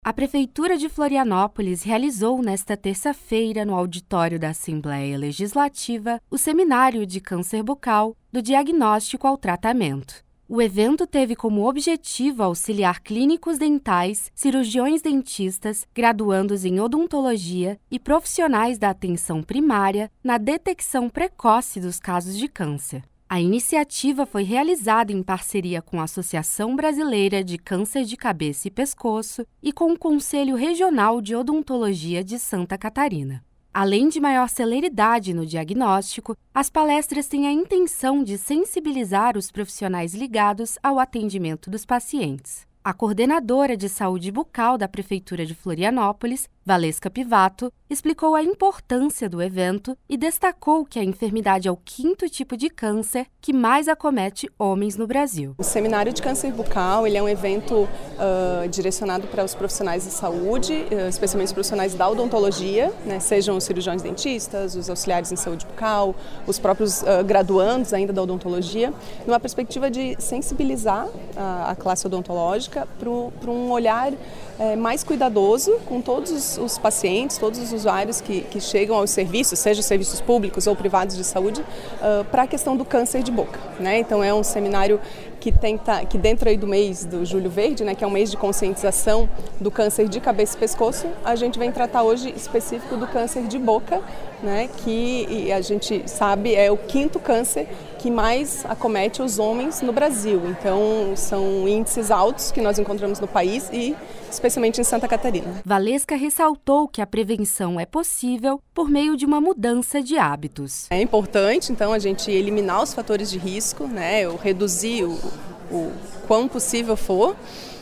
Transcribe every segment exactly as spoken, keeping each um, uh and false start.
A Prefeitura de Florianópolis realizou nesta terça-feira, no auditório da Assembleia Legislativa, o Seminário de Câncer Bucal, do Diagnóstico ao Tratamento. O evento teve como objetivo auxiliar clínicos dentais, cirurgiões dentistas, graduandos em odontologia e profissionais da atenção primária na detecção precoce dos casos de câncer. A iniciativa foi realizada em parceria com a Associação Brasileira de Câncer de Cabeça e Pescoço e com o Conselho Regional de Odontologia de Santa Catarina. Além de maior celeridade no diagnóstico, as palestras têm a intenção de sensibilizar os profissionais ligados ao atendimento dos pacientes. A coordenadora de saúde bucal da Prefeitura de Florianópolis, Valesca Pivato, explicou a importância do evento e destacou que a enfermidade é o quinto tipo de câncer que mais acomete homens no Brasil. O Seminário de Câncer Bucal ele é um evento uh, direcionado para os profissionais de saúde, uh, especialmente os profissionais da odontologia, né, sejam os cirurgiões dentistas, os auxiliares em saúde bucal, os próprios uh, graduandos ainda da odontologia, numa perspectiva de sensibilizar uh, a classe odontológica para um olhar uh, mais cuidadoso com todos os os pacientes, todos os usuários que, que chegam aos serviços, seja serviços públicos ou privados de saúde, uh, para a questão do câncer de boca, né? Então é um seminário que tenta, que dentro aí do mês do Julho Verde, né, que é um mês de conscientização do câncer de cabeça e pescoço, a gente vem tratar hoje específico do câncer de boca, né, que a gente sabe é o quinto câncer que mais acomete os homens no Brasil. Então são índices altos que nós encontramos no país e especialmente em Santa Catarina. Valesca ressaltou que a prevenção é possível por meio de uma mudança de hábitos. É importante, então, a gente eliminar os fatores de risco, né, ou reduzir o, o quão possível for,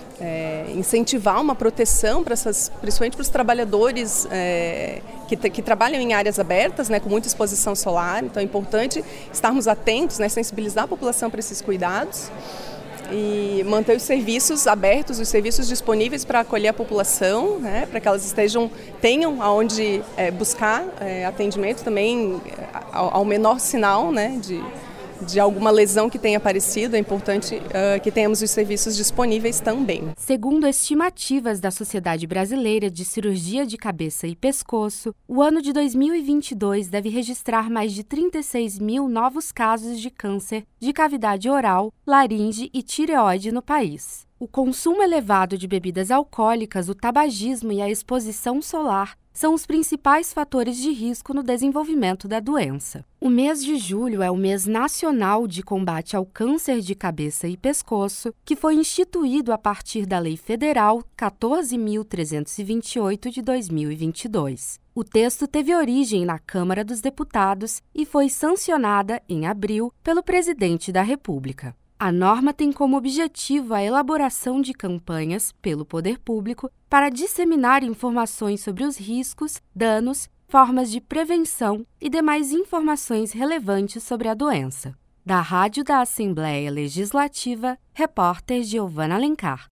é, incentivar uma proteção para essas, principalmente para os trabalhadores é, que, que trabalham em áreas abertas, né, com muita exposição solar. Então é importante estarmos atentos, né, sensibilizar a população para esses cuidados e manter os serviços abertos, os serviços disponíveis para acolher a população, né, para que elas estejam, tenham aonde é, buscar é, atendimento também ao, ao menor sinal, né, de, de alguma lesão que tenha aparecido. É importante uh, que tenhamos os serviços disponíveis também. Segundo estimativas da Sociedade Brasileira de Cirurgia de Cabeça e Pescoço, o ano de dois mil e vinte e dois deve registrar mais de trinta e seis mil novos casos de câncer de cavidade oral, laringe e tireoide no país. O consumo elevado de bebidas alcoólicas, o tabagismo e a exposição solar são os principais fatores de risco no desenvolvimento da doença. O mês de julho é o mês nacional de combate ao câncer de cabeça e pescoço, que foi instituído a partir da Lei Federal quatorze mil trezentos e vinte e oito de dois mil e vinte e dois. O texto teve origem na Câmara dos Deputados e foi sancionada, em abril, pelo Presidente da República. A norma tem como objetivo a elaboração de campanhas pelo poder público para disseminar informações sobre os riscos, danos, formas de prevenção e demais informações relevantes sobre a doença. Da Rádio da Assembleia Legislativa, repórter Giovana Alencar.